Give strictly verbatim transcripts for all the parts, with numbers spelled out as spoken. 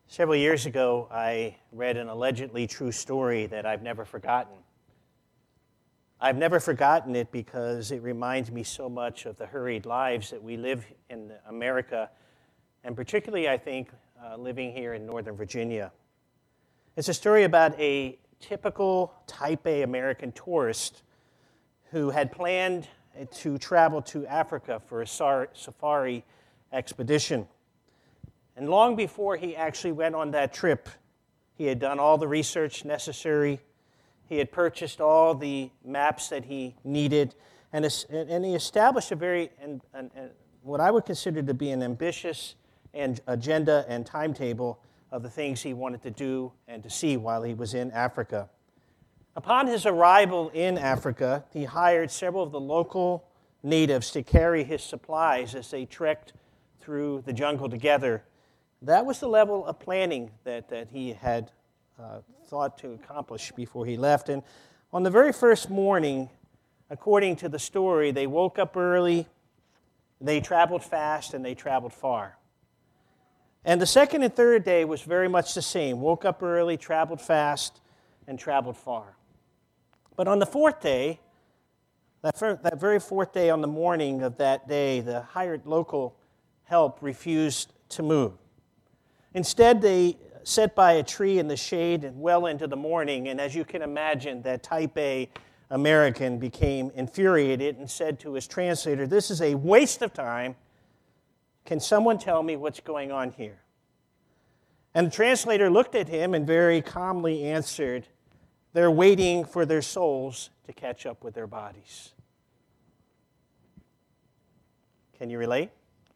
Several years ago, I read an allegedly true story that I've never forgotten. I've never forgotten it because it reminds me so much of the hurried lives that we live in America, and particularly, I think, uh, living here in Northern Virginia. It's a story about a typical type A American tourist who had planned to travel to Africa for a safari expedition. And long before he actually went on that trip, he had done all the research necessary. He had purchased all the maps that he needed, and, and he established a very, and, and, and what I would consider to be an ambitious and agenda and timetable of the things he wanted to do and to see while he was in Africa. Upon his arrival in Africa, he hired several of the local natives to carry his supplies as they trekked through the jungle together. That was the level of planning that, that he had uh, thought to accomplish before he left. And on the very first morning, according to the story, they woke up early, they traveled fast, and they traveled far. And the second and third day was very much the same. Woke up early, traveled fast, and traveled far. But on the fourth day, that, fir- that very fourth day on the morning of that day, the hired local help refused to move. Instead, they sat by a tree in the shade and well into the morning, and as you can imagine, that type A American became infuriated and said to his translator, "This is a waste of time. Can someone tell me what's going on here?" And the translator looked at him and very calmly answered, "They're waiting for their souls to catch up with their bodies." Can you relate?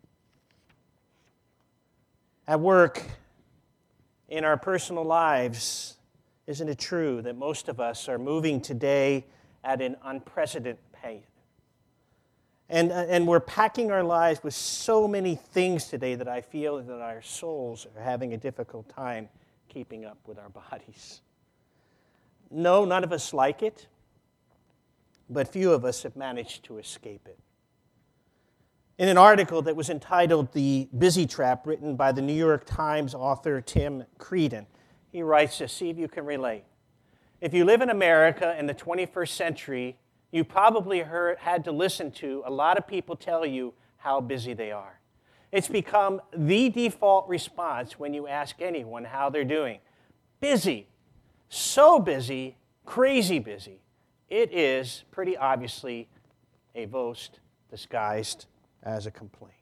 At work, in our personal lives, isn't it true that most of us are moving today at an unprecedented pace? And, and we're packing our lives with so many things today that I feel that our souls are having a difficult time keeping up with our bodies. No, none of us like it, but few of us have managed to escape it. In an article that was entitled "The Busy Trap," written by the New York Times author Tim Creedon, he writes this, see if you can relate. If you live in America in the twenty-first century, you probably heard, had to listen to a lot of people tell you how busy they are. It's become the default response when you ask anyone how they're doing. Busy. So busy, crazy busy. It is pretty obviously a boast disguised as a complaint.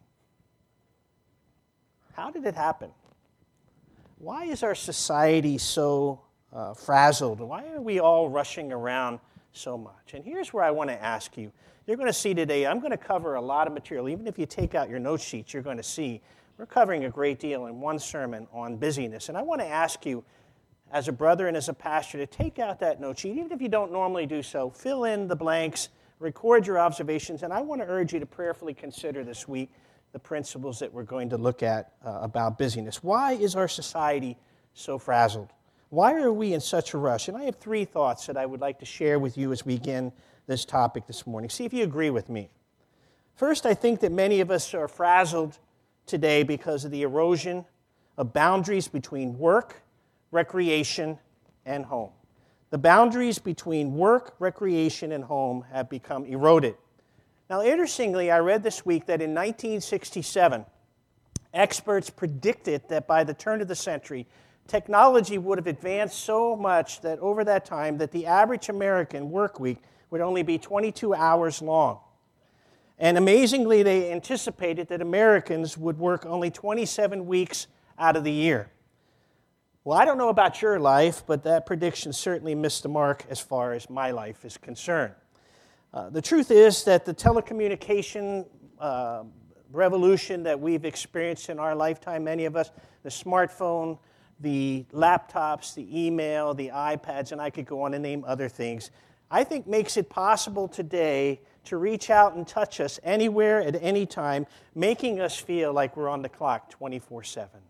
How did it happen? Why is our society so uh, frazzled? Why are we all rushing around so much? And here's where I want to ask you. You're going to see today, I'm going to cover a lot of material. Even if you take out your note sheets, you're going to see we're covering a great deal in one sermon on busyness. And I want to ask you, as a brother and as a pastor, to take out that note sheet. Even if you don't normally do so, fill in the blanks, record your observations, and I want to urge you to prayerfully consider this week the principles that we're going to look at uh, about busyness. Why is our society so frazzled? Why are we in such a rush? And I have three thoughts that I would like to share with you as we begin this topic this morning. See if you agree with me. First, I think that many of us are frazzled today because of the erosion of boundaries between work, recreation, and home. The boundaries between work, recreation, and home have become eroded. Now, interestingly, I read this week that in nineteen sixty-seven, experts predicted that by the turn of the century, technology would have advanced so much that over that time that the average American work week would only be twenty-two hours long. And amazingly, they anticipated that Americans would work only twenty-seven weeks out of the year. Well, I don't know about your life, but that prediction certainly missed the mark as far as my life is concerned. Uh, the truth is that the telecommunication uh, revolution that we've experienced in our lifetime, many of us, the smartphone, the laptops, the email, the iPads, and I could go on and name other things, I think makes it possible today to reach out and touch us anywhere at any time, making us feel like we're on the clock twenty-four seven.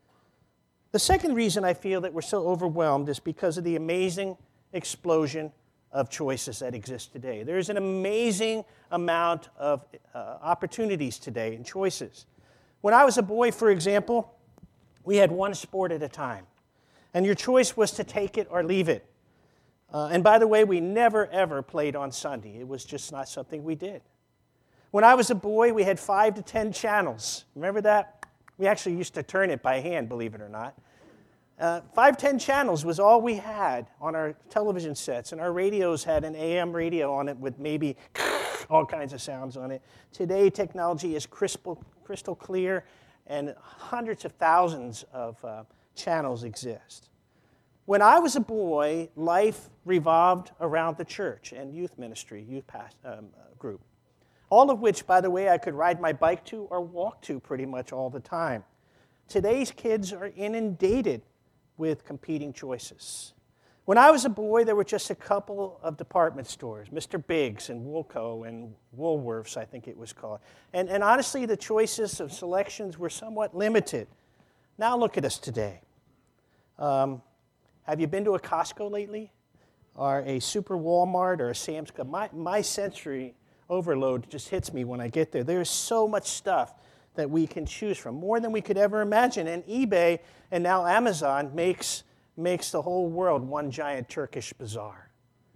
The second reason I feel that we're so overwhelmed is because of the amazing explosion of choices that exist today. There's an amazing amount of uh, opportunities today and choices. When I was a boy, for example, We had one sport at a time. And your choice was to take it or leave it. Uh, and by the way, we never, ever played on Sunday. It was just not something we did. When I was a boy, we had five to ten channels. Remember that? We actually used to turn it by hand, believe it or not. Uh, five, ten channels was all we had on our television sets, and our radios had an A M radio on it with maybe all kinds of sounds on it. Today, technology is crystal, crystal clear, and hundreds of thousands of uh, channels exist. When I was a boy, life revolved around the church and youth ministry, youth past, um, group, all of which, by the way, I could ride my bike to or walk to pretty much all the time. Today's kids are inundated with competing choices. When I was a boy, there were just a couple of department stores, Mister Biggs and Woolco and Woolworths, I think it was called. And, and honestly, the choices of selections were somewhat limited. Now look at us today. Um, have you been to a Costco lately? Or a Super Walmart or a Sam's Club? My, my sensory overload just hits me when I get there. There's so much stuff that we can choose from, more than we could ever imagine. And eBay and now Amazon makes, makes the whole world one giant Turkish bazaar.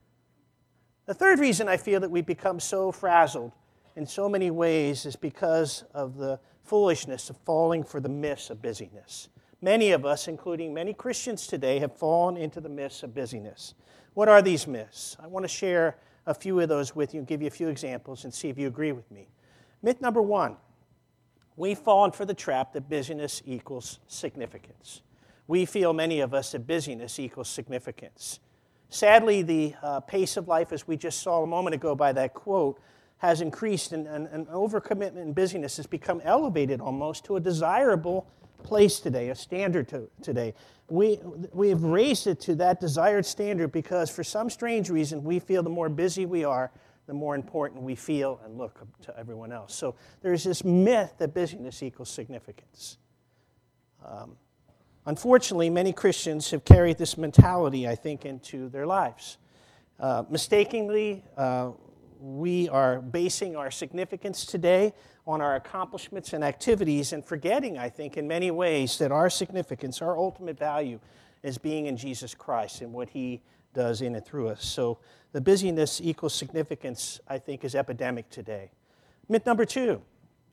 The third reason I feel that we've become so frazzled in so many ways is because of the foolishness of falling for the myths of busyness. Many of us, including many Christians today, have fallen into the myths of busyness. What are these myths? I want to share a few of those with you and give you a few examples and see if you agree with me. Myth number one. We've fallen for the trap that busyness equals significance. We feel, many of us, that busyness equals significance. Sadly, the uh, pace of life, as we just saw a moment ago by that quote, has increased, and, and, and overcommitment and busyness has become elevated almost to a desirable place today, a standard to, today. We, we have raised it to that desired standard because for some strange reason, we feel the more busy we are, the more important we feel and look to everyone else. So there's this myth that busyness equals significance. Um, unfortunately, many Christians have carried this mentality, I think, into their lives. Uh, mistakenly, uh, we are basing our significance today on our accomplishments and activities and forgetting, I think, in many ways that our significance, our ultimate value is being in Jesus Christ and what He does in and through us. So the busyness equals significance, I think, is epidemic today. Myth number two,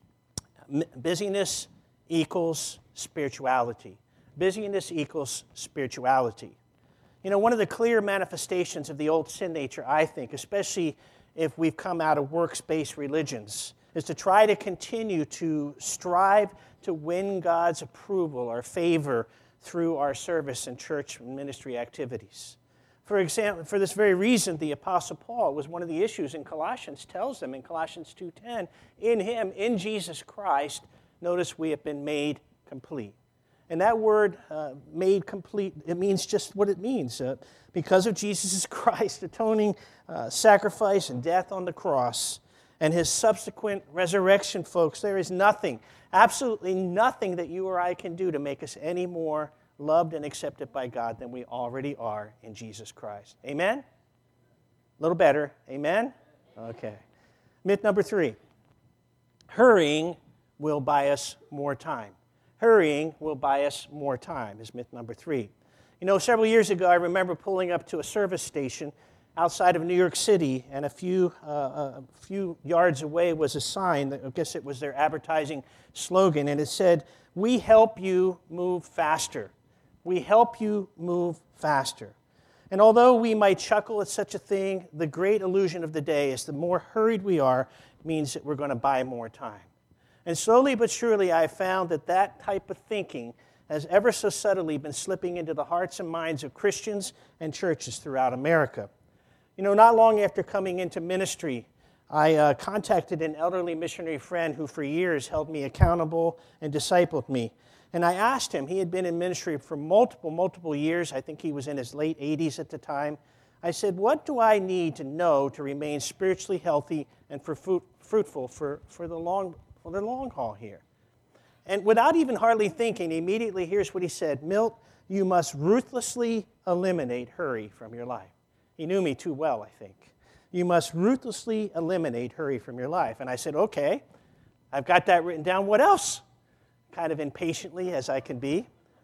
busyness equals spirituality. Busyness equals spirituality. You know, one of the clear manifestations of the old sin nature, I think, especially if we've come out of works-based religions, is to try to continue to strive to win God's approval or favor through our service and church and ministry activities. For example, for this very reason, the Apostle Paul was one of the issues in Colossians, tells them in Colossians two ten, in Him, in Jesus Christ, notice we have been made complete. And that word, uh, made complete, it means just what it means. Uh, because of Jesus Christ atoning uh, sacrifice and death on the cross and His subsequent resurrection, folks, there is nothing, absolutely nothing that you or I can do to make us any more loved and accepted by God than we already are in Jesus Christ. Amen? A little better. Amen? Okay. Myth number three. Hurrying will buy us more time. Hurrying will buy us more time is myth number three. You know, several years ago, I remember pulling up to a service station outside of New York City, and a few, uh, a few yards away was a sign, that, I guess it was their advertising slogan, and it said, "We help you move faster. We help you move faster." And although we might chuckle at such a thing, the great illusion of the day is the more hurried we are means that we're going to buy more time. And slowly but surely, I have found that that type of thinking has ever so subtly been slipping into the hearts and minds of Christians and churches throughout America. You know, not long after coming into ministry, I uh, contacted an elderly missionary friend who for years held me accountable and discipled me. And I asked him, he had been in ministry for multiple, multiple years. I think he was in his late eighties at the time. I said, what do I need to know to remain spiritually healthy and for fruit, fruitful for, for, the long, for the long haul here? And without even hardly thinking, immediately here's what he said, Milt, you must ruthlessly eliminate hurry from your life. He knew me too well, I think. You must ruthlessly eliminate hurry from your life. And I said, okay, I've got that written down. What else? Kind of impatiently as I can be.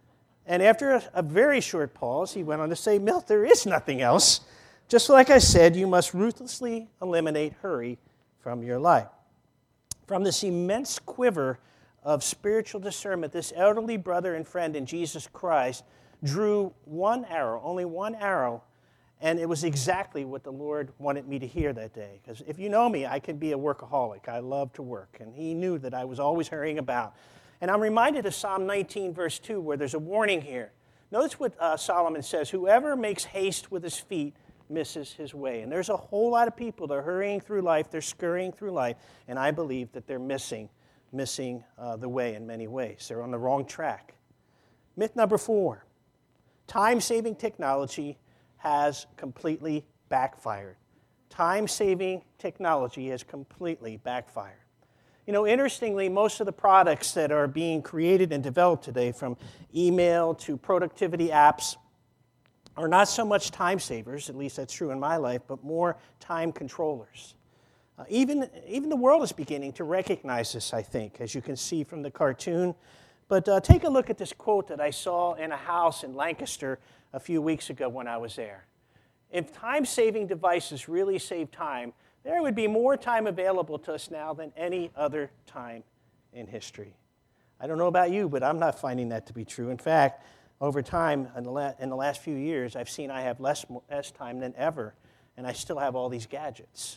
And after a, a very short pause, he went on to say, Milt, there is nothing else. Just like I said, you must ruthlessly eliminate hurry from your life. From this immense quiver of spiritual discernment, this elderly brother and friend in Jesus Christ drew one arrow, only one arrow, and it was exactly what the Lord wanted me to hear that day. Because if you know me, I can be a workaholic. I love to work, and he knew that I was always hurrying about. And I'm reminded of Psalm nineteen, verse two, where there's a warning here. Notice what uh, Solomon says, whoever makes haste with his feet misses his way. And there's a whole lot of people that are hurrying through life, they're scurrying through life, and I believe that they're missing, missing uh, the way in many ways. They're on the wrong track. Myth number four, time-saving technology has completely backfired. Time-saving technology has completely backfired. You know, interestingly, most of the products that are being created and developed today, from email to productivity apps, are not so much time savers, at least that's true in my life, but more time controllers. Uh, even, even the world is beginning to recognize this, I think, as you can see from the cartoon. But uh, take a look at this quote that I saw in a house in Lancaster a few weeks ago when I was there. If time-saving devices really save time, there would be more time available to us now than any other time in history. I don't know about you, but I'm not finding that to be true. In fact, over time, in the, la- in the last few years, I've seen I have less, less time than ever, and I still have all these gadgets.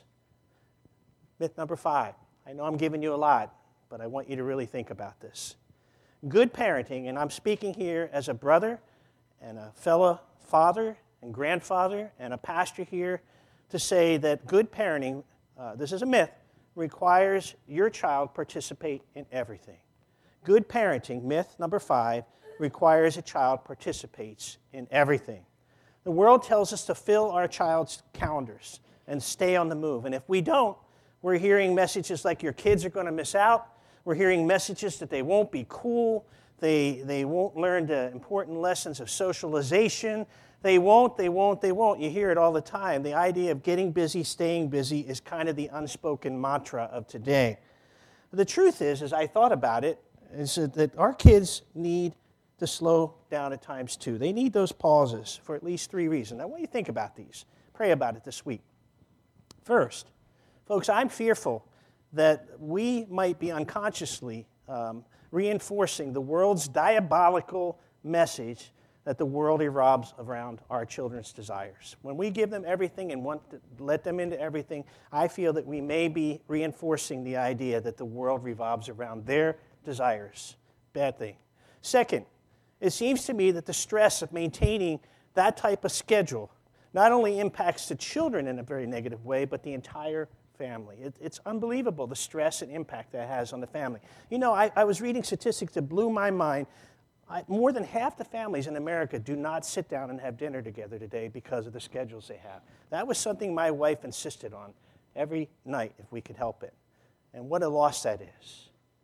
Myth number five. I know I'm giving you a lot, but I want you to really think about this. Good parenting, and I'm speaking here as a brother and a fellow father and grandfather and a pastor here, to say that good parenting, uh, this is a myth, requires your child participate in everything. Good parenting, myth number five, requires a child participates in everything. The world tells us to fill our child's calendars and stay on the move. And if we don't, we're hearing messages like your kids are going to miss out. We're hearing messages that they won't be cool. They, they won't learn the important lessons of socialization. They won't, they won't, they won't. You hear it all the time. The idea of getting busy, staying busy is kind of the unspoken mantra of today. The truth is, as I thought about it, is that our kids need to slow down at times too. They need those pauses for at least three reasons. I want you to think about these. Pray about it this week. First, folks, I'm fearful that we might be unconsciously um, reinforcing the world's diabolical message that the world revolves around our children's desires. When we give them everything and want to let them into everything, I feel that we may be reinforcing the idea that the world revolves around their desires. Bad thing. Second, it seems to me that the stress of maintaining that type of schedule not only impacts the children in a very negative way, but the entire family. It, it's unbelievable, the stress and impact that has on the family. You know, I, I was reading statistics that blew my mind. I, more than half the families in America do not sit down and have dinner together today because of the schedules they have. That was something my wife insisted on every night if we could help it. And what a loss that is.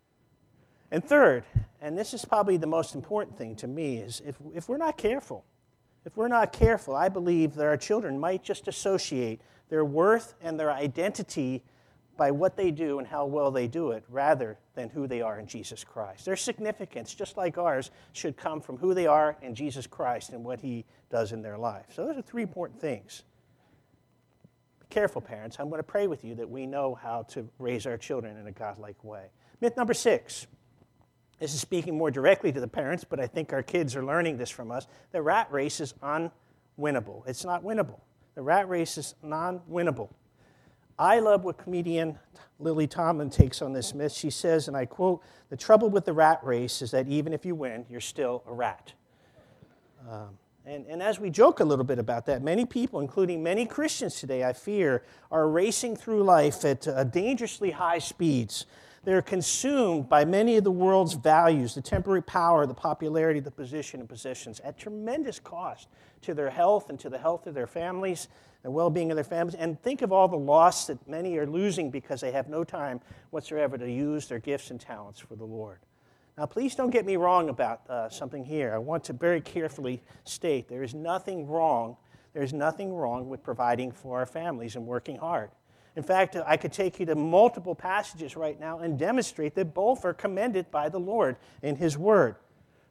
And third, and this is probably the most important thing to me, is if, if we're not careful, if we're not careful, I believe that our children might just associate their worth and their identity by what they do and how well they do it, rather than who they are in Jesus Christ. Their significance, just like ours, should come from who they are in Jesus Christ and what He does in their life. So those are three important things. Be careful, parents. I'm going to pray with you that we know how to raise our children in a godlike way. Myth number six. This is speaking more directly to the parents, but I think our kids are learning this from us. The rat race is unwinnable. It's not winnable. The rat race is non-winnable. I love what comedian Lily Tomlin takes on this myth. She says, and I quote, "The trouble with the rat race is that even if you win, you're still a rat." Um, and, and as we joke a little bit about that, many people, including many Christians today, I fear, are racing through life at uh, dangerously high speeds. They're consumed by many of the world's values, the temporary power, the popularity, the position and possessions, at tremendous cost to their health and to the health of their families, the well-being of their families. And think of all the loss that many are losing because they have no time whatsoever to use their gifts and talents for the Lord. Now, please don't get me wrong about uh, something here. I want to very carefully state there is nothing wrong. There's nothing wrong with providing for our families and working hard. In fact, I could take you to multiple passages right now and demonstrate that both are commended by the Lord in His Word.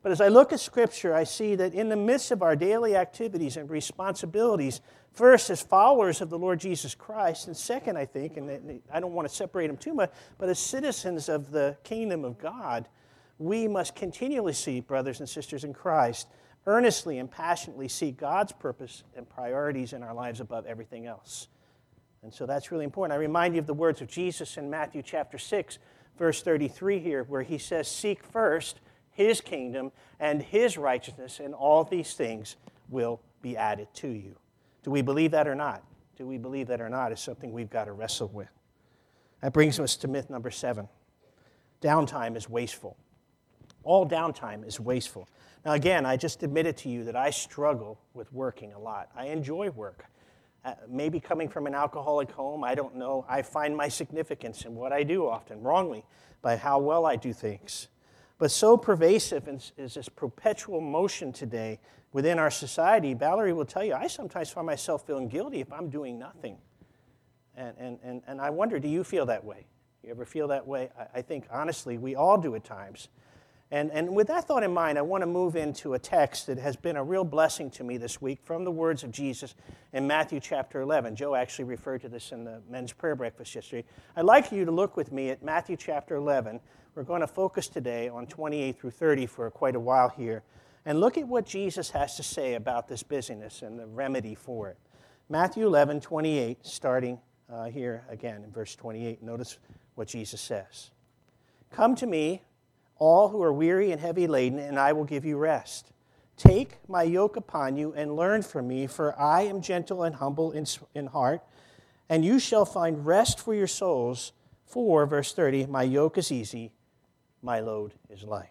But as I look at Scripture, I see that in the midst of our daily activities and responsibilities, first as followers of the Lord Jesus Christ, and second, I think, and I don't want to separate them too much, but as citizens of the kingdom of God, we must continually seek, brothers and sisters in Christ, earnestly and passionately seek God's purpose and priorities in our lives above everything else. And so that's really important. I remind you of the words of Jesus in Matthew chapter six, verse thirty-three here, where he says, "Seek first His kingdom and His righteousness, and all these things will be added to you." Do we believe that or not? Do we believe that or not is something we've got to wrestle with. That brings us to myth number seven. Downtime is wasteful. All downtime is wasteful. Now again, I just admitted to you that I struggle with working a lot. I enjoy work. Uh, maybe coming from an alcoholic home, I don't know. I find my significance in what I do often, wrongly, by how well I do things. But so pervasive is this perpetual motion today within our society, Valerie will tell you, I sometimes find myself feeling guilty if I'm doing nothing. And, and, and, and I wonder, do you feel that way? You ever feel that way? I, I think, honestly, we all do at times. And, and with that thought in mind, I want to move into a text that has been a real blessing to me this week from the words of Jesus in Matthew chapter eleven. Joe actually referred to this in the men's prayer breakfast yesterday. I'd like you to look with me at Matthew chapter eleven. We're going to focus today on twenty-eight through thirty for quite a while here. And look at what Jesus has to say about this busyness and the remedy for it. Matthew eleven, twenty-eight, starting uh, here again in verse twenty-eight. Notice what Jesus says. "Come to me, all who are weary and heavy laden, and I will give you rest. Take my yoke upon you and learn from me, for I am gentle and humble in, in heart, and you shall find rest for your souls. For," verse thirty, "my yoke is easy, my load is light."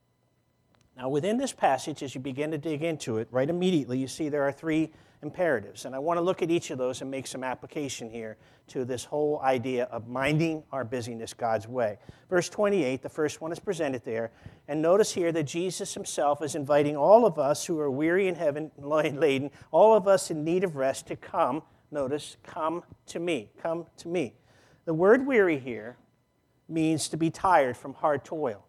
Now, within this passage, as you begin to dig into it, right immediately, you see there are three imperatives. And I want to look at each of those and make some application here to this whole idea of minding our busyness God's way. Verse twenty-eight, the first one is presented there. And notice here that Jesus himself is inviting all of us who are weary and heavy laden, all of us in need of rest, to come, notice, come to me, come to me. The word weary here means to be tired from hard toil.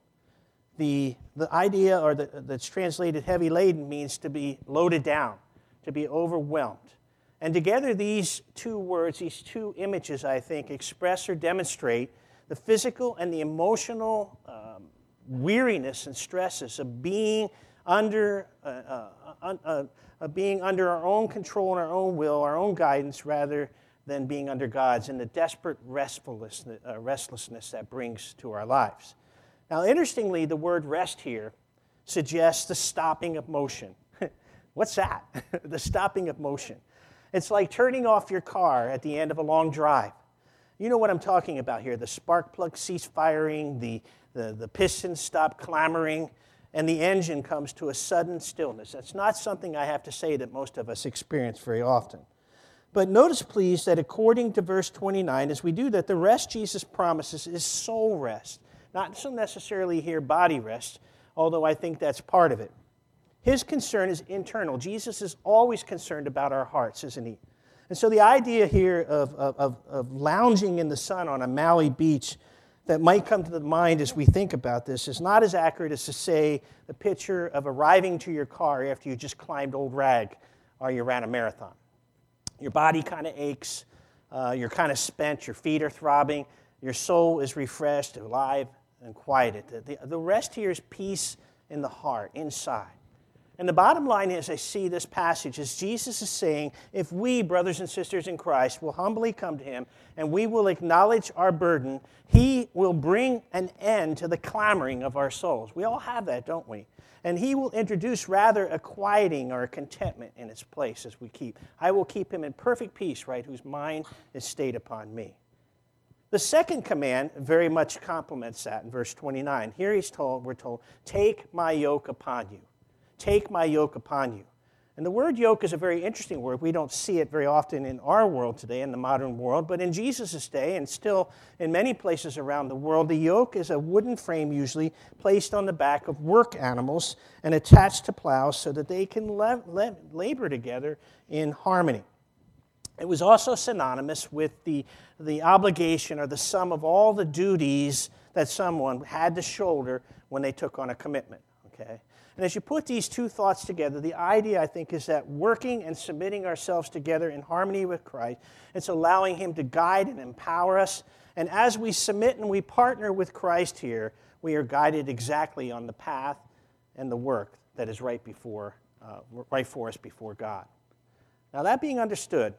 The, the idea or the, that's translated heavy laden means to be loaded down, to be overwhelmed. And together these two words, these two images, I think, express or demonstrate the physical and the emotional um, weariness and stresses of being under, uh, uh, uh, uh, being under our own control and our own will, our own guidance, rather than being under God's, and the desperate restfulness, uh, restlessness that brings to our lives. Now, interestingly, the word rest here suggests the stopping of motion. What's that? The stopping of motion. It's like turning off your car at the end of a long drive. You know what I'm talking about here. The spark plug cease firing, the, the, the pistons stop clamoring, and the engine comes to a sudden stillness. That's not something I have to say that most of us experience very often. But notice, please, that according to verse twenty-nine, as we do that, the rest Jesus promises is soul rest. Not so necessarily here body rest, although I think that's part of it. His concern is internal. Jesus is always concerned about our hearts, isn't he? And so the idea here of, of, of lounging in the sun on a Maui beach that might come to the mind as we think about this is not as accurate as to say the picture of arriving to your car after you just climbed Old Rag or you ran a marathon. Your body kind of aches, uh, you're kind of spent, your feet are throbbing, your soul is refreshed, alive, and quieted. The, the, the rest here is peace in the heart, inside. And the bottom line is, I see this passage, is Jesus is saying, if we, brothers and sisters in Christ, will humbly come to him and we will acknowledge our burden, he will bring an end to the clamoring of our souls. We all have that, don't we? And he will introduce rather a quieting or a contentment in its place as we keep. I will keep him in perfect peace, right, whose mind is stayed upon me. The second command very much complements that in verse twenty-nine. Here he's told, we're told, take my yoke upon you. Take my yoke upon you. And the word yoke is a very interesting word. We don't see it very often in our world today, in the modern world, but in Jesus' day, and still in many places around the world, the yoke is a wooden frame usually placed on the back of work animals and attached to plows so that they can le- le- labor together in harmony. It was also synonymous with the, the obligation or the sum of all the duties that someone had to shoulder when they took on a commitment, okay? And as you put these two thoughts together, the idea, I think, is that working and submitting ourselves together in harmony with Christ, it's allowing him to guide and empower us. And as we submit and we partner with Christ here, we are guided exactly on the path and the work that is right before, uh, right for us before God. Now, that being understood,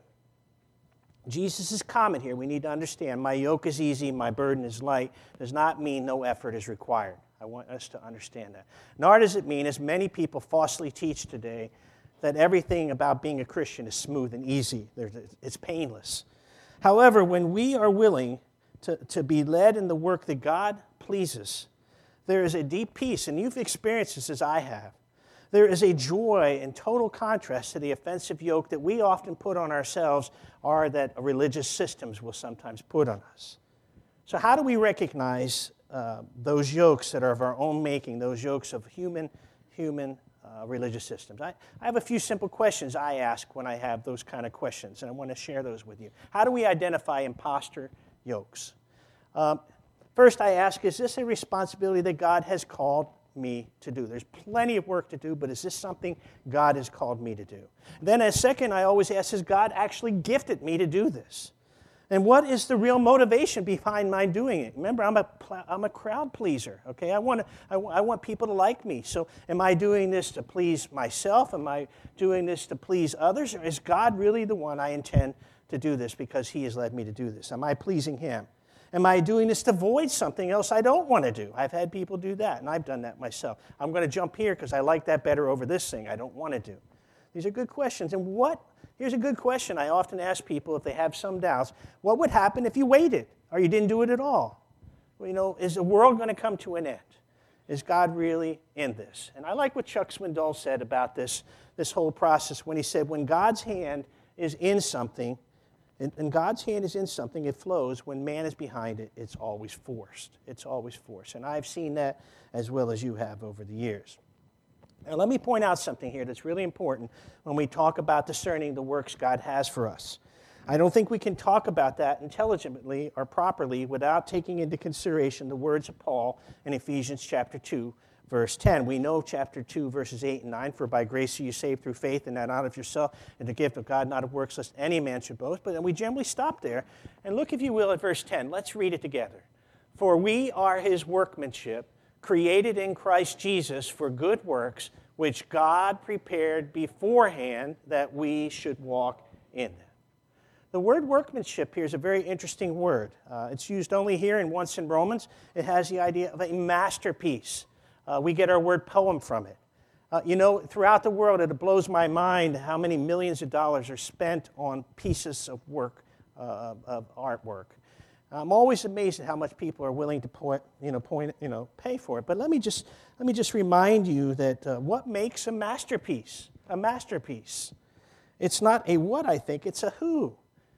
Jesus' comment here, we need to understand, my yoke is easy, my burden is light, does not mean no effort is required. I want us to understand that. Nor does it mean, as many people falsely teach today, that everything about being a Christian is smooth and easy. It's painless. However, when we are willing to, to be led in the work that God pleases, there is a deep peace, and you've experienced this as I have. There is a joy in total contrast to the offensive yoke that we often put on ourselves, or that religious systems will sometimes put on us. So how do we recognize uh, those yokes that are of our own making, those yokes of human, human uh, religious systems? I, I have a few simple questions I ask when I have those kind of questions, and I want to share those with you. How do we identify imposter yokes? Um, first, I ask, is this a responsibility that God has called me to do? There's plenty of work to do, but is this something God has called me to do? Then as second, I always ask, has God actually gifted me to do this? And what is the real motivation behind my doing it? Remember, I'm a, I'm a crowd pleaser, okay? I want, to, I, I want people to like me. So am I doing this to please myself? Am I doing this to please others? Or is God really the one I intend to do this because he has led me to do this? Am I pleasing him? Am I doing this to avoid something else I don't want to do? I've had people do that, and I've done that myself. I'm going to jump here because I like that better over this thing I don't want to do. These are good questions. And what, here's a good question I often ask people if they have some doubts. What would happen if you waited or you didn't do it at all? Well, you know, is the world going to come to an end? Is God really in this? And I like what Chuck Swindoll said about this, this whole process when he said, when God's hand is in something, and God's hand is in something, it flows. When man is behind it, it's always forced. It's always forced. And I've seen that as well as you have over the years. Now, let me point out something here that's really important when we talk about discerning the works God has for us. I don't think we can talk about that intelligently or properly without taking into consideration the words of Paul in Ephesians chapter two, verse ten. We know chapter two, verses eight and nine, for by grace are you saved through faith, and that not of yourself, and the gift of God, not of works, lest any man should boast. But then we generally stop there. And look, if you will, at verse ten. Let's read it together. For we are his workmanship, created in Christ Jesus for good works, which God prepared beforehand that we should walk in them. The word workmanship here is a very interesting word. Uh, it's used only here and once in Romans. It has the idea of a masterpiece. Uh, we get our word poem from it. Uh, you know, throughout the world, it blows my mind how many millions of dollars are spent on pieces of work, uh, of artwork. I'm always amazed at how much people are willing to point, you know, point, you know, pay for it. But let me just let me just remind you that uh, what makes a masterpiece? A masterpiece. It's not a what, I think. It's a who.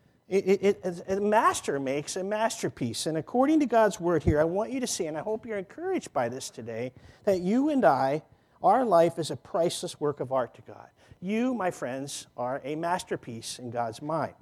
It, it, it, a master makes a masterpiece. And according to God's word here, I want you to see, and I hope you're encouraged by this today, that you and I, our life is a priceless work of art to God. You, my friends, are a masterpiece in God's mind.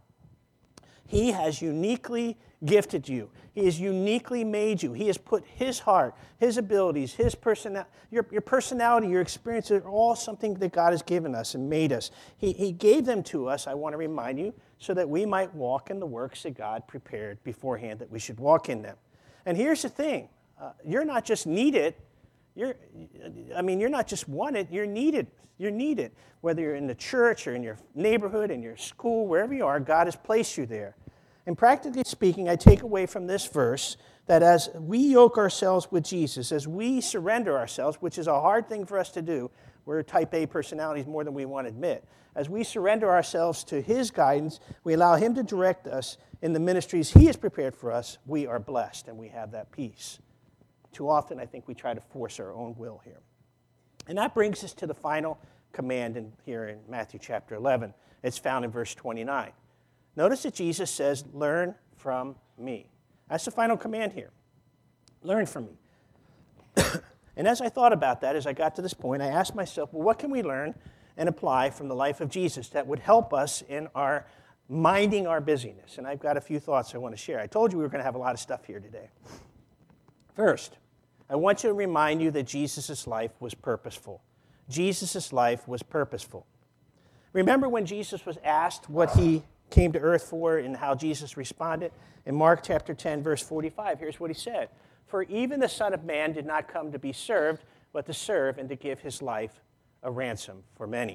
He has uniquely gifted you. He has uniquely made you. He has put his heart, his abilities, his personality, your, your personality, your experiences are all something that God has given us and made us. He, he gave them to us, I want to remind you, so that we might walk in the works that God prepared beforehand that we should walk in them. And here's the thing. Uh, you're not just needed. You're, I mean, you're not just wanted. You're needed. You're needed. Whether you're in the church or in your neighborhood, in your school, wherever you are, God has placed you there. And practically speaking, I take away from this verse that as we yoke ourselves with Jesus, as we surrender ourselves, which is a hard thing for us to do, we're type A personalities more than we want to admit. As we surrender ourselves to his guidance, we allow him to direct us in the ministries he has prepared for us, we are blessed and we have that peace. Too often, I think we try to force our own will here. And that brings us to the final command in, here in Matthew chapter eleven. It's found in verse twenty-nine. Notice that Jesus says, learn from me. That's the final command here. Learn from me. And as I thought about that, as I got to this point, I asked myself, well, what can we learn and apply from the life of Jesus that would help us in our minding our busyness? And I've got a few thoughts I want to share. I told you we were going to have a lot of stuff here today. First, I want to remind you that Jesus' life was purposeful. Jesus' life was purposeful. Remember when Jesus was asked what he came to earth for and how Jesus responded? In Mark chapter ten, verse forty-five, here's what he said. For even the Son of Man did not come to be served, but to serve and to give his life a ransom for many.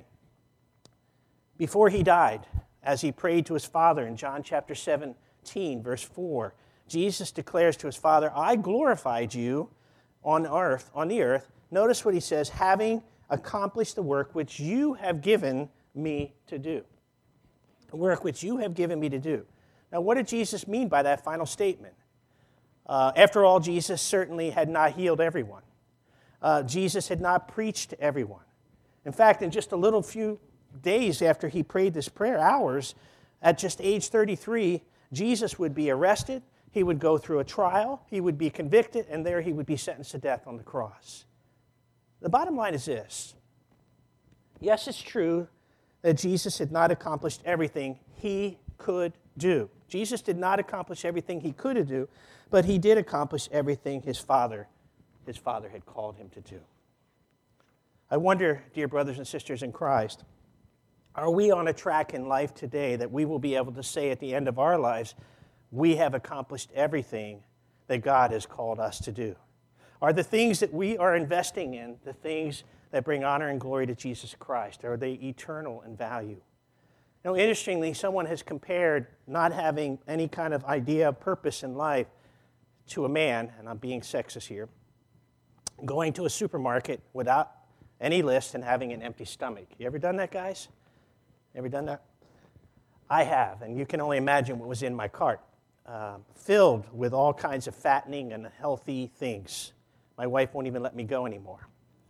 Before he died, as he prayed to his Father in John chapter seventeen, verse four, Jesus declares to his Father, I glorified you on earth, on the earth. Notice what he says, having accomplished the work which you have given me to do. The work which you have given me to do. Now, what did Jesus mean by that final statement? Uh, after all, Jesus certainly had not healed everyone. Uh, Jesus had not preached to everyone. In fact, in just a little few days after he prayed this prayer, hours, at just age thirty-three, Jesus would be arrested, he would go through a trial, he would be convicted, and there he would be sentenced to death on the cross. The bottom line is this. Yes, it's true that Jesus had not accomplished everything he could do. Jesus did not accomplish everything he could do, but he did accomplish everything his Father, his Father had called him to do. I wonder, dear brothers and sisters in Christ, are we on a track in life today that we will be able to say at the end of our lives, we have accomplished everything that God has called us to do? Are the things that we are investing in the things that bring honor and glory to Jesus Christ? Are they eternal in value? You know, interestingly, someone has compared not having any kind of idea of purpose in life to a man, and I'm being sexist here, going to a supermarket without any list and having an empty stomach. You ever done that, guys? Ever done that? I have, and you can only imagine what was in my cart, uh, filled with all kinds of fattening and healthy things. My wife won't even let me go anymore.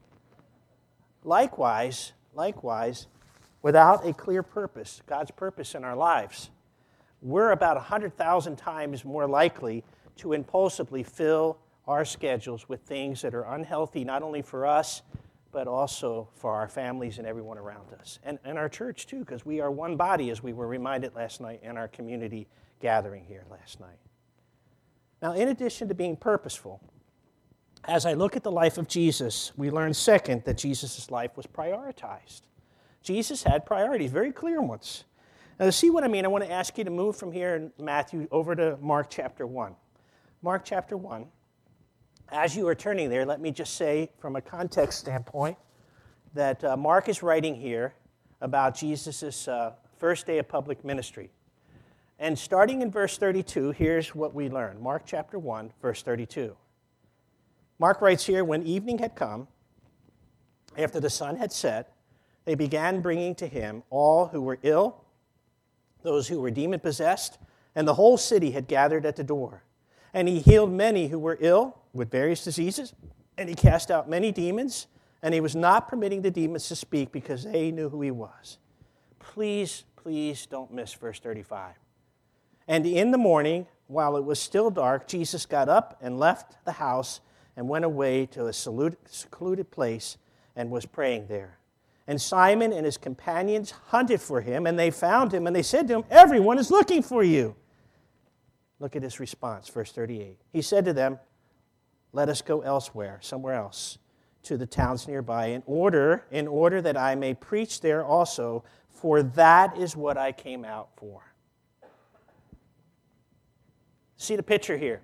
Likewise, likewise, without a clear purpose, God's purpose in our lives, we're about one hundred thousand times more likely to impulsively fill our schedules with things that are unhealthy, not only for us, but also for our families and everyone around us. And, and our church, too, because we are one body, as we were reminded last night in our community gathering here last night. Now, in addition to being purposeful, as I look at the life of Jesus, we learn, second, that Jesus' life was prioritized. Jesus had priorities, very clear ones. Now, to see what I mean, I want to ask you to move from here in Matthew over to Mark chapter one. Mark chapter one. As you are turning there, let me just say, from a context standpoint, that uh, Mark is writing here about Jesus' uh, first day of public ministry. And starting in verse thirty-two, here's what we learn. Mark chapter one, verse thirty-two. Mark writes here, when evening had come, after the sun had set, they began bringing to him all who were ill, those who were demon-possessed, and the whole city had gathered at the door. And he healed many who were ill with various diseases, and he cast out many demons, and he was not permitting the demons to speak because they knew who he was. Please, please don't miss verse thirty-five. And in the morning, while it was still dark, Jesus got up and left the house and went away to a secluded place and was praying there. And Simon and his companions hunted for him, and they found him, and they said to him, everyone is looking for you. Look at his response, verse thirty-eight. He said to them, let us go elsewhere, somewhere else, to the towns nearby, in order, in order that I may preach there also, for that is what I came out for. See the picture here.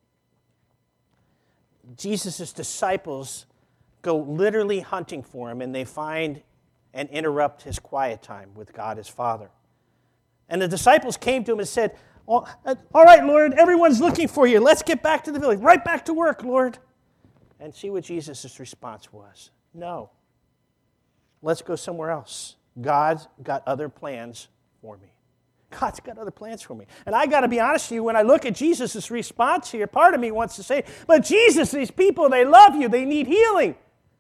Jesus' disciples go literally hunting for him, and they find and interrupt his quiet time with God his Father. And the disciples came to him and said, all right, Lord, everyone's looking for you. Let's get back to the village. Right back to work, Lord. And see what Jesus' response was. No. Let's go somewhere else. God's got other plans for me. God's got other plans for me. And I got to be honest with you, when I look at Jesus' response here, part of me wants to say, but Jesus, these people, they love you. They need healing.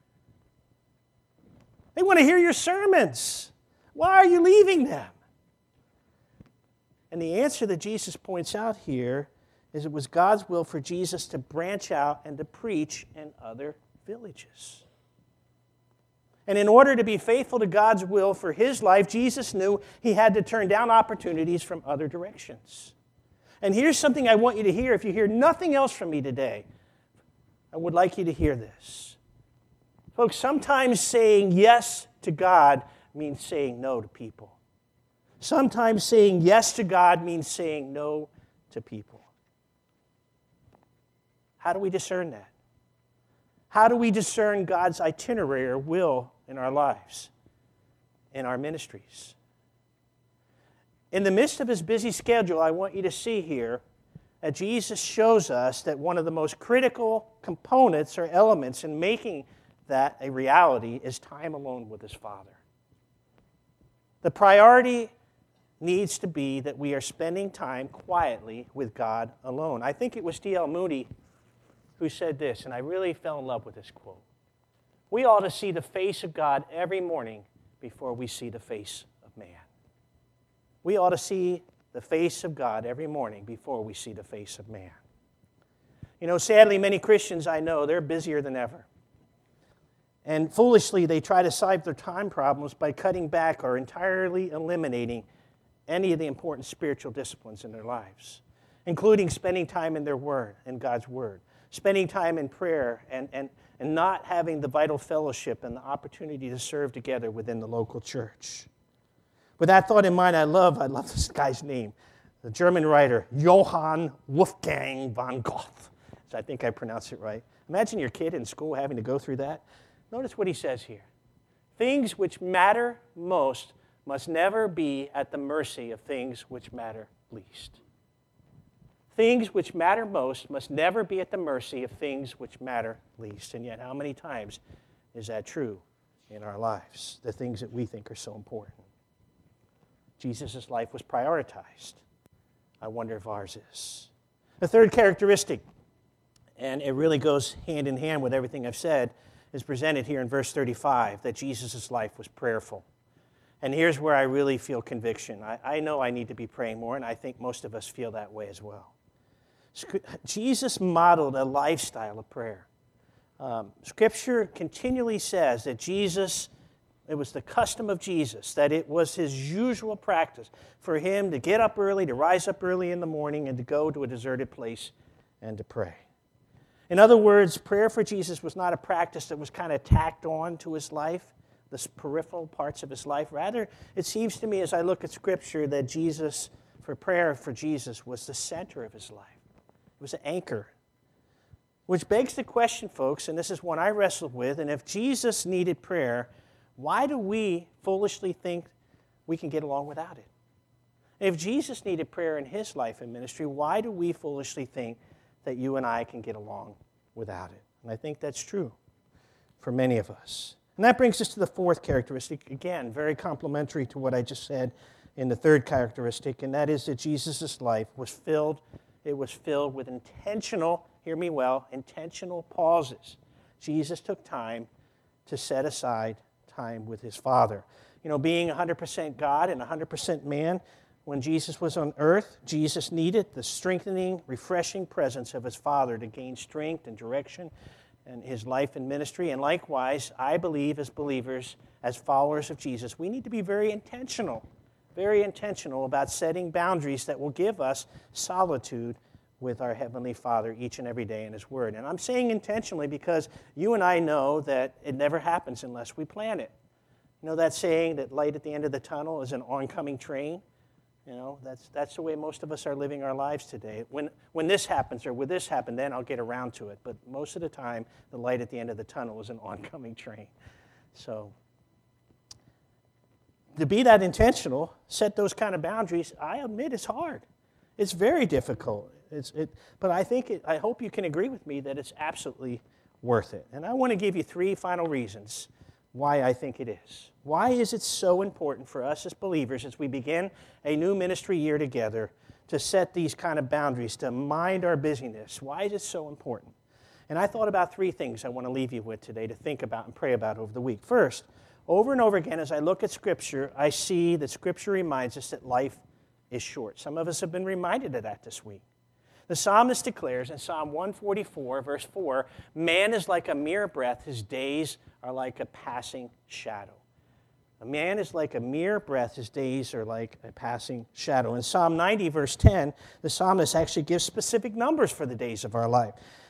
They want to hear your sermons. Why are you leaving them? And the answer that Jesus points out here is it was God's will for Jesus to branch out and to preach in other villages. And in order to be faithful to God's will for his life, Jesus knew he had to turn down opportunities from other directions. And here's something I want you to hear. If you hear nothing else from me today, I would like you to hear this. Folks, sometimes saying yes to God means saying no to people. Sometimes saying yes to God means saying no to people. How do we discern that? How do we discern God's itinerary or will in our lives, in our ministries? In the midst of his busy schedule, I want you to see here that Jesus shows us that one of the most critical components or elements in making that a reality is time alone with his Father. The priority needs to be that we are spending time quietly with God alone. I think it was D L Moody who said this, and I really fell in love with this quote. We ought to see the face of God every morning before we see the face of man. We ought to see the face of God every morning before we see the face of man. You know, sadly, many Christians I know, they're busier than ever. And foolishly, they try to solve their time problems by cutting back or entirely eliminating any of the important spiritual disciplines in their lives, including spending time in their Word, in God's Word, spending time in prayer, and, and, and not having the vital fellowship and the opportunity to serve together within the local church. With that thought in mind, I love, I love this guy's name, the German writer Johann Wolfgang von Goethe. So I think I pronounced it right. Imagine your kid in school having to go through that. Notice what he says here. Things which matter most must never be at the mercy of things which matter least. Things which matter most must never be at the mercy of things which matter least. And yet, how many times is that true in our lives? The things that we think are so important. Jesus' life was prioritized. I wonder if ours is. The third characteristic, and it really goes hand in hand with everything I've said, is presented here in verse thirty-five, that Jesus' life was prayerful. And here's where I really feel conviction. I, I know I need to be praying more, and I think most of us feel that way as well. Jesus modeled a lifestyle of prayer. Um, Scripture continually says that Jesus, it was the custom of Jesus, that it was his usual practice for him to get up early, to rise up early in the morning, and to go to a deserted place and to pray. In other words, prayer for Jesus was not a practice that was kind of tacked on to his life, the peripheral parts of his life. Rather, it seems to me as I look at Scripture that Jesus, for prayer for Jesus, was the center of his life. It was an anchor. Which begs the question, folks, and this is one I wrestled with, and if Jesus needed prayer, why do we foolishly think we can get along without it? If Jesus needed prayer in his life and ministry, why do we foolishly think that you and I can get along without it? And I think that's true for many of us. And that brings us to the fourth characteristic, again, very complementary to what I just said in the third characteristic, and that is that Jesus' life was filled, it was filled with intentional, hear me well, intentional pauses. Jesus took time to set aside time with his Father. You know, being one hundred percent God and one hundred percent man, when Jesus was on earth, Jesus needed the strengthening, refreshing presence of his Father to gain strength and direction in his life and ministry. And likewise, I believe as believers, as followers of Jesus, we need to be very intentional, very intentional about setting boundaries that will give us solitude with our Heavenly Father each and every day in his Word. And I'm saying intentionally because you and I know that it never happens unless we plan it. You know that saying that light at the end of the tunnel is an oncoming train? You know, that's that's the way most of us are living our lives today. When when this happens or when this happened, then I'll get around to it. But most of the time, the light at the end of the tunnel is an oncoming train. So to be that intentional, set those kind of boundaries, I admit it's hard. It's very difficult. It's it, but I think it, I hope you can agree with me that it's absolutely worth it. And I want to give you three final reasons why I think it is. Why is it so important for us as believers as we begin a new ministry year together to set these kind of boundaries, to mind our busyness? Why is it so important? And I thought about three things I want to leave you with today to think about and pray about over the week. First, over and over again as I look at Scripture, I see that Scripture reminds us that life is short. Some of us have been reminded of that this week. The psalmist declares in Psalm one forty-four, verse four, man is like a mere breath, his days are like a passing shadow. A man is like a mere breath, his days are like a passing shadow. In Psalm ninety, verse ten, the psalmist actually gives specific numbers for the days of our life.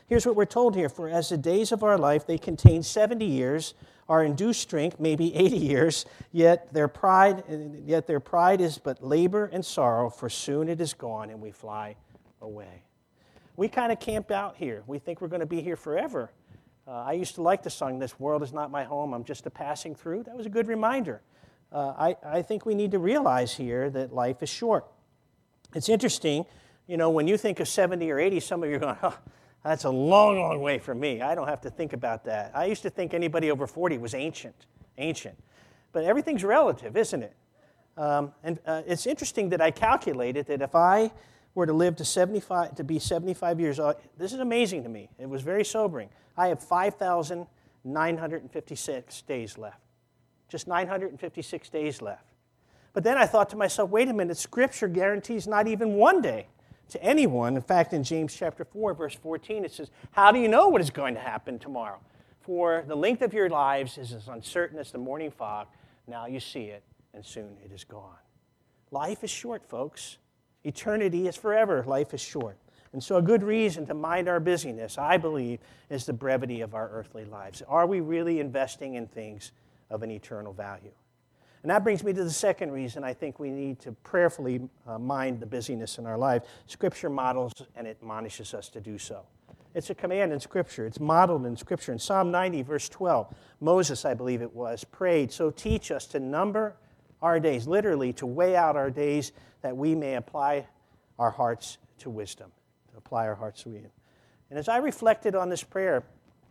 Here's what we're told here. For as the days of our life, they contain seventy years, our induced strength may be eighty years, yet their pride, yet their pride is but labor and sorrow, for soon it is gone and we fly away. We kind of camp out here. We think we're going to be here forever. Uh, I used to like the song, "This world is not my home, I'm just a passing through." That was a good reminder. Uh, I, I think we need to realize here that life is short. It's interesting, you know, when you think of seventy or eighty, some of you are going, oh, that's a long, long way from me. I don't have to think about that. I used to think anybody over forty was ancient, ancient. But everything's relative, isn't it? Um, and uh, it's interesting that I calculated that if I were to live to seventy-five, to be seventy-five years old, this is amazing to me. It was very sobering. I have five thousand nine hundred fifty-six days left. Just nine hundred fifty-six days left. But then I thought to myself, wait a minute, Scripture guarantees not even one day to anyone. In fact, in James chapter four, verse fourteen, it says, how do you know what is going to happen tomorrow? For the length of your lives is as uncertain as the morning fog. Now you see it, and soon it is gone. Life is short, folks. Eternity is forever. Life is short. And so a good reason to mind our busyness, I believe, is the brevity of our earthly lives. Are we really investing in things of an eternal value? And that brings me to the second reason I think we need to prayerfully uh, mind the busyness in our life. Scripture models and it admonishes us to do so. It's a command in Scripture. It's modeled in Scripture. In Psalm ninety, verse twelve, Moses, I believe it was, prayed, so teach us to number our days, literally to weigh out our days, that we may apply our hearts to wisdom. To apply our hearts to wisdom. And as I reflected on this prayer,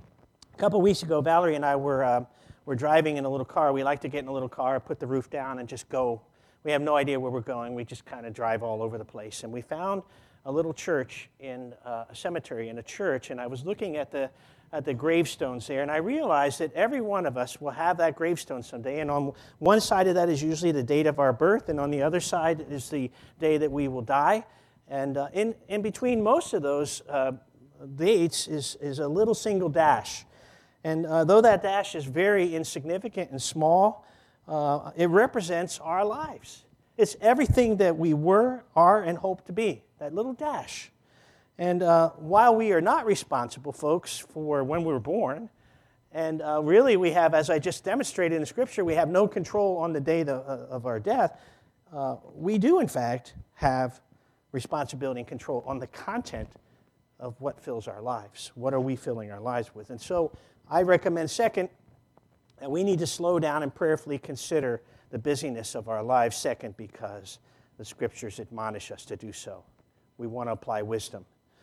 a couple weeks ago, Valerie and I were... Uh, We're driving in a little car. We like to get in a little car, put the roof down, and just go. We have no idea where we're going. We just kind of drive all over the place. And we found a little church in uh, a cemetery, in a church, and I was looking at the at the gravestones there, and I realized that every one of us will have that gravestone someday. And on one side of that is usually the date of our birth, and on the other side is the day that we will die. And uh, in, in between most of those uh, dates is, is a little single dash. And uh, though that dash is very insignificant and small, uh, it represents our lives. It's everything that we were, are, and hope to be, that little dash. And uh, while we are not responsible, folks, for when we were born, and uh, really we have, as I just demonstrated in the Scripture, we have no control on the day the, uh, of our death, uh, we do, in fact, have responsibility and control on the content of what fills our lives. What are we filling our lives with? And so I recommend, second, that we need to slow down and prayerfully consider the busyness of our lives. Second, because the Scriptures admonish us to do so. We want to apply wisdom.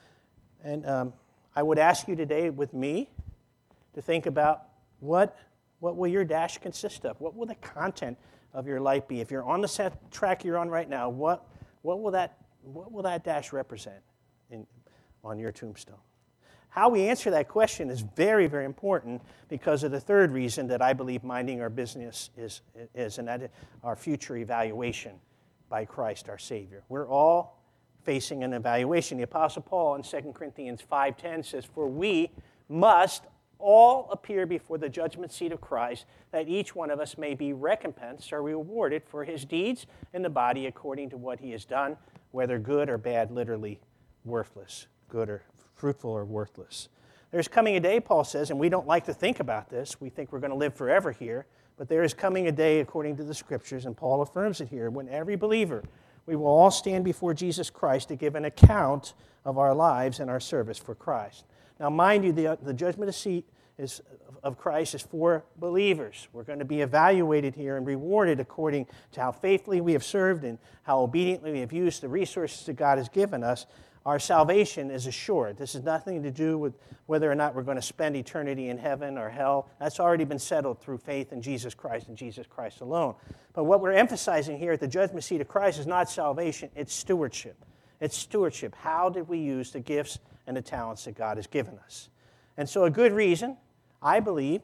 And um, I would ask you today with me to think about what, what will your dash consist of? What will the content of your life be? If you're on the set track you're on right now, what, what, will, that, what will that dash represent in, on your tombstone? How we answer that question is very, very important because of the third reason that I believe minding our business is, is and that is our future evaluation by Christ our Savior. We're all facing an evaluation. The Apostle Paul in Second Corinthians five ten says, "For we must all appear before the judgment seat of Christ, that each one of us may be recompensed or rewarded for his deeds in the body according to what he has done, whether good or bad," literally worthless, good or fruitful or worthless. There's coming a day, Paul says, and we don't like to think about this. We think we're going to live forever here. But there is coming a day, according to the Scriptures, and Paul affirms it here, when every believer, we will all stand before Jesus Christ to give an account of our lives and our service for Christ. Now, mind you, the, the judgment seat is, of Christ is for believers. We're going to be evaluated here and rewarded according to how faithfully we have served and how obediently we have used the resources that God has given us. Our salvation is assured. This has nothing to do with whether or not we're going to spend eternity in heaven or hell. That's already been settled through faith in Jesus Christ and Jesus Christ alone. But what we're emphasizing here at the judgment seat of Christ is not salvation, it's stewardship. It's stewardship. How did we use the gifts and the talents that God has given us? And so a good reason, I believe,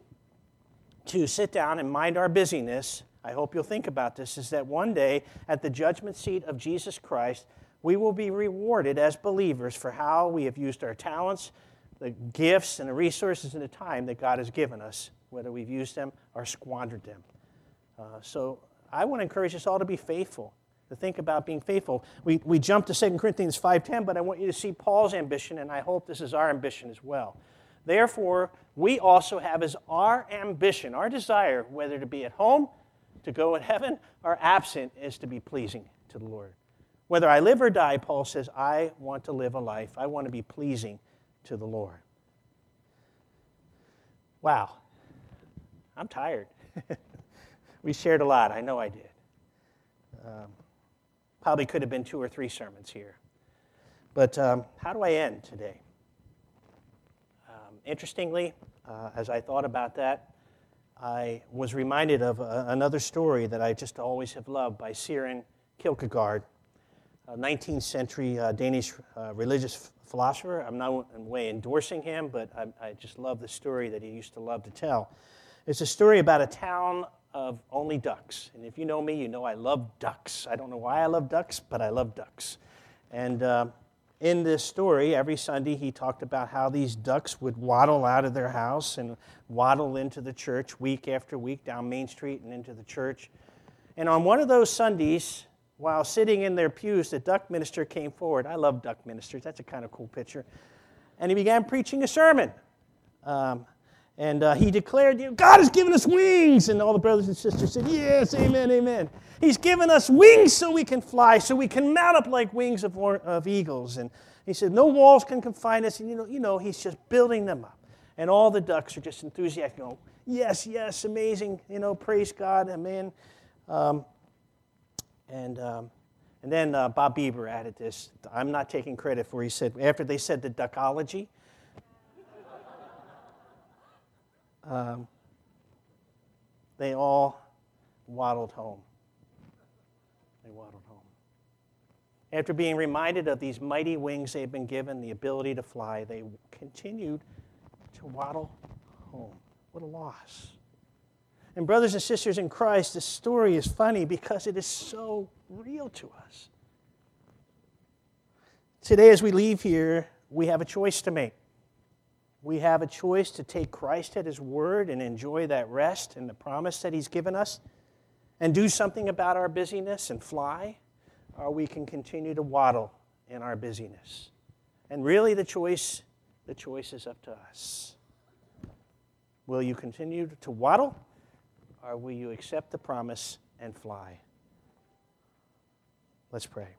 to sit down and mind our busyness, I hope you'll think about this, is that one day at the judgment seat of Jesus Christ, we will be rewarded as believers for how we have used our talents, the gifts, and the resources and the time that God has given us, whether we've used them or squandered them. Uh, so I want to encourage us all to be faithful. to think about being faithful. We, we jump to Second Corinthians five ten, but I want you to see Paul's ambition, and I hope this is our ambition as well. Therefore, we also have as our ambition, our desire, whether to be at home, to go in heaven, or absent, is to be pleasing to the Lord. Whether I live or die, Paul says, I want to live a life. I want to be pleasing to the Lord. Wow. I'm tired. We shared a lot. I know I did. Um, probably could have been two or three sermons here. But um, how do I end today? Um, interestingly, uh, as I thought about that, I was reminded of uh, another story that I just always have loved by Søren Kierkegaard, a nineteenth century uh, Danish uh, religious philosopher. I'm not in a way endorsing him, but I, I just love the story that he used to love to tell. It's a story about a town of only ducks. And if you know me, you know I love ducks. I don't know why I love ducks, but I love ducks. And uh, in this story, every Sunday he talked about how these ducks would waddle out of their house and waddle into the church week after week down Main Street and into the church. And on one of those Sundays, while sitting in their pews, the duck minister came forward. I love duck ministers. That's a kind of cool picture. And he began preaching a sermon. Um, and uh, he declared, God has given us wings. And all the brothers and sisters said, yes, amen, amen. He's given us wings so we can fly, so we can mount up like wings of, of eagles. And he said, no walls can confine us. And you know, you know, he's just building them up. And all the ducks are just enthusiastic, going, yes, yes, amazing, you know, praise God, amen. Um, And um, and then uh, Bob Bieber added this. I'm not taking credit for. He said after they said the duckology, um, they all waddled home. They waddled home. After being reminded of these mighty wings they've been given, the ability to fly, they continued to waddle home. What a loss. And brothers and sisters in Christ, this story is funny because it is so real to us. Today as we leave here, we have a choice to make. We have a choice to take Christ at His word and enjoy that rest and the promise that He's given us and do something about our busyness and fly, or we can continue to waddle in our busyness. And really the choice, the choice is up to us. Will you continue to waddle? Or will you accept the promise and fly? Let's pray.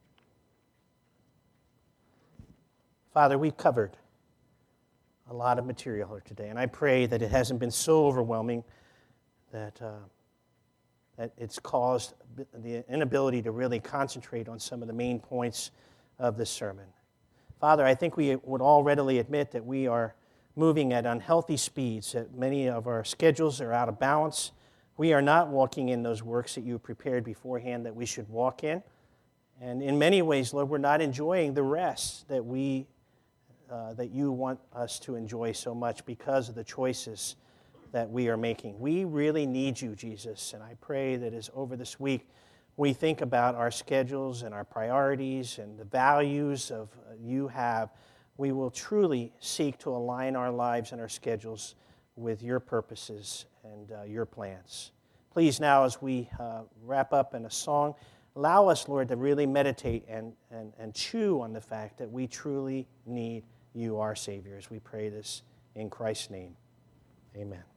Father, we've covered a lot of material here today, and I pray that it hasn't been so overwhelming that, uh, that it's caused the inability to really concentrate on some of the main points of this sermon. Father, I think we would all readily admit that we are moving at unhealthy speeds, that many of our schedules are out of balance. We are not walking in those works that you prepared beforehand that we should walk in. And in many ways, Lord, we're not enjoying the rest that we, uh, that you want us to enjoy so much because of the choices that we are making. We really need you, Jesus, and I pray that as over this week we think about our schedules and our priorities and the values of uh, you have, we will truly seek to align our lives and our schedules with your purposes and uh, your plans. Please now, as we uh, wrap up in a song, allow us, Lord, to really meditate and, and, and chew on the fact that we truly need you, our Savior, as we pray this in Christ's name. Amen.